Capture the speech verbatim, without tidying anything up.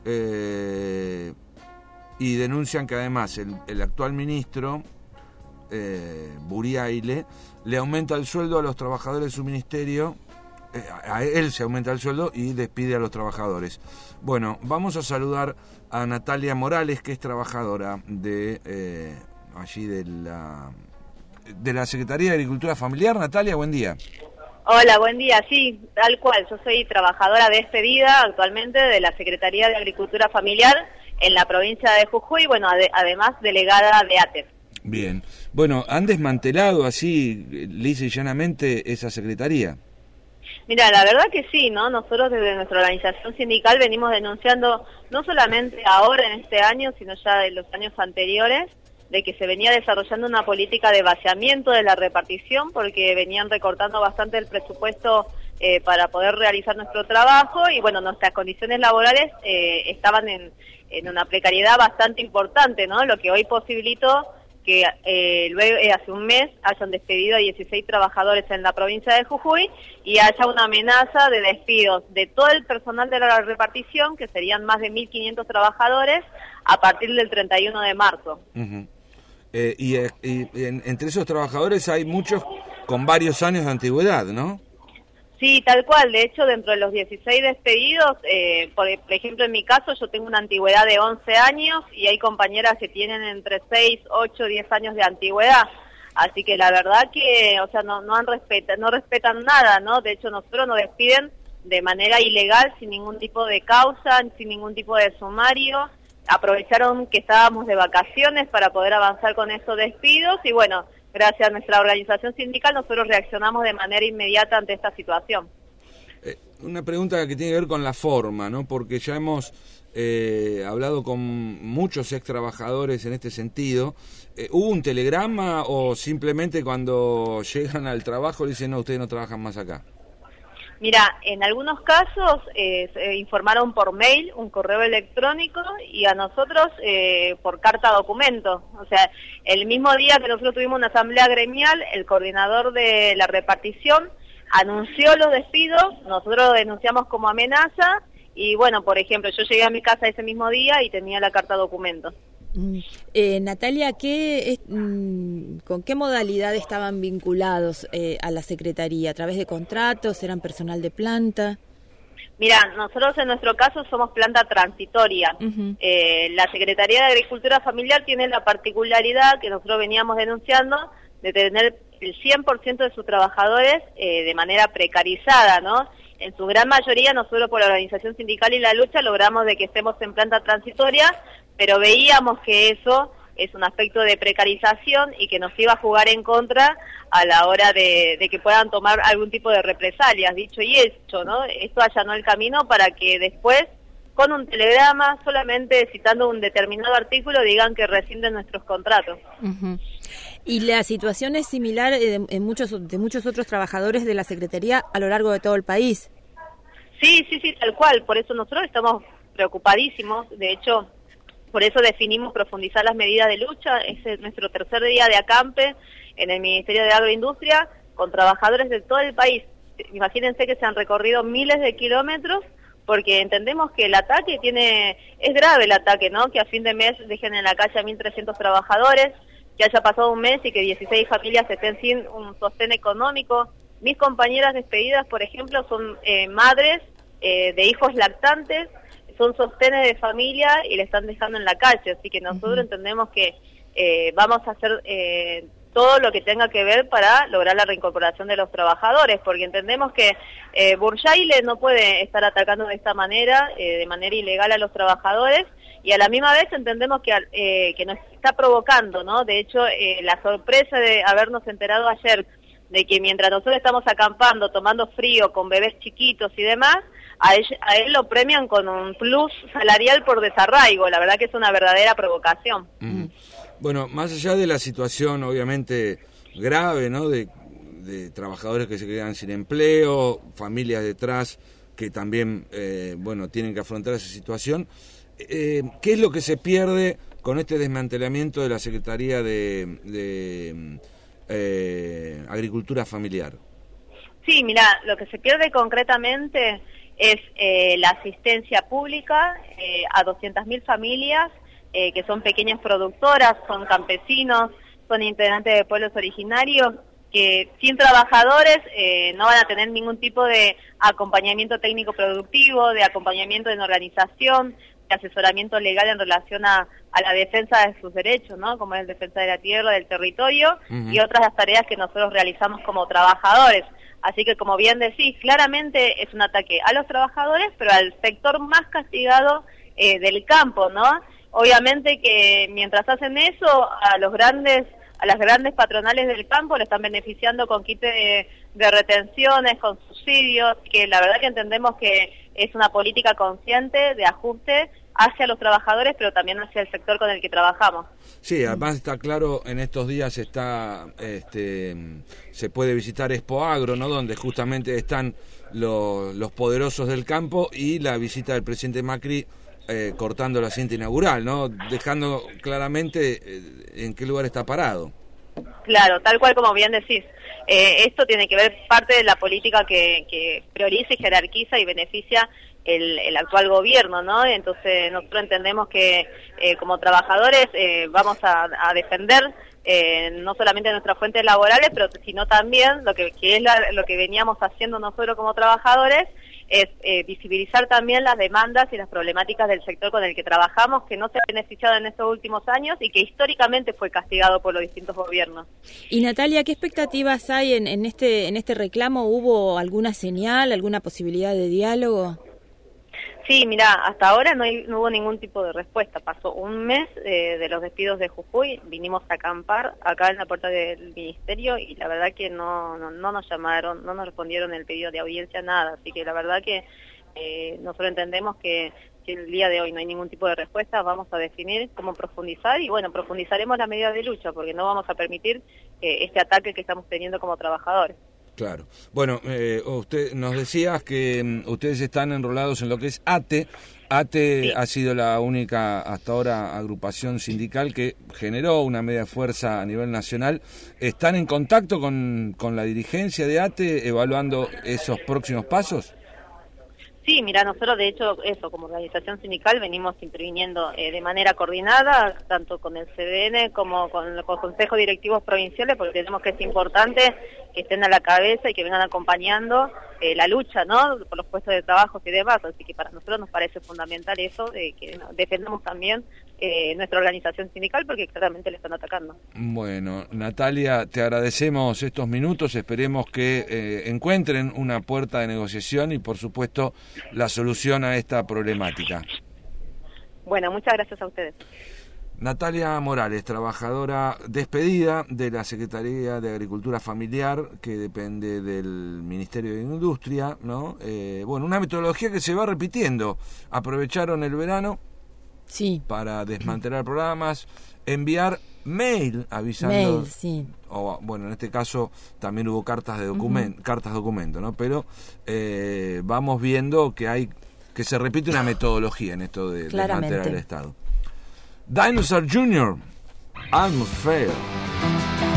eh, y denuncian que además el, el actual ministro, eh, Buriaile, le aumenta el sueldo a los trabajadores de su ministerio, eh, a él se aumenta el sueldo y despide a los trabajadores. Bueno, vamos a saludar a Natalia Morales, que es trabajadora de eh, allí de la, de la Secretaría de Agricultura Familiar. Natalia, buen día. Hola, buen día. Sí, tal cual. Yo soy trabajadora despedida actualmente de la Secretaría de Agricultura Familiar en la provincia de Jujuy, bueno, ade- además delegada de A T E F. Bien. Bueno, ¿han desmantelado así, lisa y llanamente, esa secretaría? Mira, la verdad que sí, ¿no? Nosotros desde nuestra organización sindical venimos denunciando, no solamente ahora en este año, sino ya en los años anteriores, de que se venía desarrollando una política de vaciamiento de la repartición, porque venían recortando bastante el presupuesto eh, para poder realizar nuestro trabajo, y bueno, nuestras condiciones laborales eh, estaban en, en una precariedad bastante importante, ¿no? Lo que hoy posibilitó que eh, luego eh, hace un mes hayan despedido a dieciséis trabajadores en la provincia de Jujuy y haya una amenaza de despidos de todo el personal de la repartición, que serían más de mil quinientos trabajadores, a partir del treinta y uno de marzo. Uh-huh. eh, y, eh, y en, entre esos trabajadores hay muchos con varios años de antigüedad, ¿no? Sí, tal cual. De hecho, dentro de los dieciséis despedidos, eh, por, por ejemplo, en mi caso, yo tengo una antigüedad de once años y hay compañeras que tienen entre seis, ocho, diez años de antigüedad. Así que la verdad que, o sea, no, no, han respeta, no respetan nada, ¿no? De hecho, nosotros nos despiden de manera ilegal, sin ningún tipo de causa, sin ningún tipo de sumario. Aprovecharon que estábamos de vacaciones para poder avanzar con esos despidos y bueno, gracias a nuestra organización sindical nosotros reaccionamos de manera inmediata ante esta situación. Eh, una pregunta que tiene que ver con la forma, ¿no? Porque ya hemos eh, hablado con muchos ex trabajadores en este sentido. Eh, ¿Hubo un telegrama o simplemente cuando llegan al trabajo le dicen no, ustedes no trabajan más acá? Mira, en algunos casos eh, se informaron por mail, un correo electrónico, y a nosotros eh, por carta documento. O sea, el mismo día que nosotros tuvimos una asamblea gremial, el coordinador de la repartición anunció los despidos, nosotros lo denunciamos como amenaza, y bueno, por ejemplo, yo llegué a mi casa ese mismo día y tenía la carta documento. Mm. Eh, Natalia, ¿qué, mm, ¿con qué modalidad estaban vinculados eh, a la Secretaría? ¿A través de contratos? ¿Eran personal de planta? Mira, nosotros en nuestro caso somos planta transitoria. Uh-huh. eh, la Secretaría de Agricultura Familiar tiene la particularidad que nosotros veníamos denunciando de tener el cien por ciento de sus trabajadores eh, de manera precarizada, ¿no? En su gran mayoría nosotros por la organización sindical y la lucha logramos de que estemos en planta transitoria, pero veíamos que eso es un aspecto de precarización y que nos iba a jugar en contra a la hora de, de que puedan tomar algún tipo de represalias, dicho y hecho, ¿no? Esto allanó el camino para que después, con un telegrama, solamente citando un determinado artículo, digan que rescinden nuestros contratos. Uh-huh. ¿Y la situación es similar de, en muchos, de muchos otros trabajadores de la Secretaría a lo largo de todo el país? Sí, sí, sí, tal cual. Por eso nosotros estamos preocupadísimos. De hecho, por eso definimos profundizar las medidas de lucha. Este es nuestro tercer día de acampe en el Ministerio de Agroindustria con trabajadores de todo el país. Imagínense que se han recorrido miles de kilómetros porque entendemos que el ataque tiene, es grave el ataque, ¿no? Que a fin de mes dejen en la calle a mil trescientos trabajadores, que haya pasado un mes y que dieciséis familias estén sin un sostén económico. Mis compañeras despedidas, por ejemplo, son eh, madres eh, de hijos lactantes, son sostenes de familia y le están dejando en la calle, así que nosotros uh-huh. entendemos que eh, vamos a hacer eh, todo lo que tenga que ver para lograr la reincorporación de los trabajadores, porque entendemos que eh, Buriaile no puede estar atacando de esta manera, eh, de manera ilegal a los trabajadores, y a la misma vez entendemos que, eh, que nos está provocando, ¿no? De hecho, eh, la sorpresa de habernos enterado ayer de que mientras nosotros estamos acampando, tomando frío, con bebés chiquitos y demás, a él, a él lo premian con un plus salarial por desarraigo. La verdad que es una verdadera provocación. Mm. Bueno, más allá de la situación obviamente grave, ¿no? De, de trabajadores que se quedan sin empleo, familias detrás que también, eh, bueno, tienen que afrontar esa situación, eh, ¿qué es lo que se pierde con este desmantelamiento de la Secretaría de... de Eh, agricultura familiar? Sí, mira, lo que se pierde concretamente es eh, la asistencia pública eh, a doscientas mil familias eh, que son pequeñas productoras, son campesinos, son integrantes de pueblos originarios, que sin trabajadores eh, no van a tener ningún tipo de acompañamiento técnico productivo, de acompañamiento en organización, de asesoramiento legal en relación a, a la defensa de sus derechos, ¿no? Como es la defensa de la tierra, del territorio, uh-huh. y otras las tareas que nosotros realizamos como trabajadores. Así que, como bien decís, claramente es un ataque a los trabajadores, pero al sector más castigado eh, del campo, ¿no? Obviamente que mientras hacen eso, a los grandes a las grandes patronales del campo le están beneficiando con quite de, de retenciones, con subsidios, que la verdad que entendemos que es una política consciente de ajuste hacia los trabajadores, pero también hacia el sector con el que trabajamos. Sí, además está claro, en estos días está, este, se puede visitar Expo Agro, ¿no? Donde justamente están los, los poderosos del campo, y la visita del presidente Macri eh, cortando la cinta inaugural, ¿no? Dejando claramente eh, en qué lugar está parado. Claro, tal cual como bien decís. Eh, esto tiene que ver parte de la política que, que prioriza y jerarquiza y beneficia el, el actual gobierno, ¿no? Entonces nosotros entendemos que eh, como trabajadores eh, vamos a, a defender eh, no solamente nuestras fuentes laborales, pero sino también lo que, que es la, lo que veníamos haciendo nosotros como trabajadores, es eh, visibilizar también las demandas y las problemáticas del sector con el que trabajamos, que no se ha beneficiado en estos últimos años y que históricamente fue castigado por los distintos gobiernos. Y Natalia, ¿qué expectativas hay en, en este en este reclamo? ¿Hubo alguna señal, alguna posibilidad de diálogo? Sí, mira, hasta ahora no, hay, no hubo ningún tipo de respuesta. Pasó un mes eh, de los despidos de Jujuy, vinimos a acampar acá en la puerta del ministerio y la verdad que no, no, no nos llamaron, no nos respondieron el pedido de audiencia, nada. Así que la verdad que eh, nosotros entendemos que si el día de hoy no hay ningún tipo de respuesta, vamos a definir cómo profundizar y bueno, profundizaremos la medida de lucha porque no vamos a permitir eh, este ataque que estamos teniendo como trabajadores. Claro. Bueno, eh, usted nos decías que um, ustedes están enrolados en lo que es ATE. ATE sí. Ha sido la única hasta ahora agrupación sindical que generó una media fuerza a nivel nacional. ¿Están en contacto con, con la dirigencia de ATE evaluando esos próximos pasos? Sí, mira, nosotros de hecho, eso, como organización sindical venimos interviniendo eh, de manera coordinada, tanto con el C D N como con los consejos directivos provinciales, porque tenemos que es importante que estén a la cabeza y que vengan acompañando eh, la lucha, ¿no?, por los puestos de trabajo y demás, así que para nosotros nos parece fundamental eso, de que no, defendamos también eh, nuestra organización sindical, porque claramente le están atacando. Bueno, Natalia, te agradecemos estos minutos, esperemos que eh, encuentren una puerta de negociación y por supuesto la solución a esta problemática. Bueno, muchas gracias a ustedes. Natalia Morales, trabajadora despedida de la Secretaría de Agricultura Familiar, que depende del Ministerio de Industria, ¿no? Eh, bueno, una metodología que se va repitiendo. Aprovecharon el verano sí. para desmantelar programas, enviar mail avisando, mail, sí. o bueno, en este caso también hubo cartas de documento, uh-huh. cartas documento, ¿no? Pero eh, vamos viendo que hay que se repite una metodología en esto de desmantelar el Estado. Dinosaur junior, Almost Failed.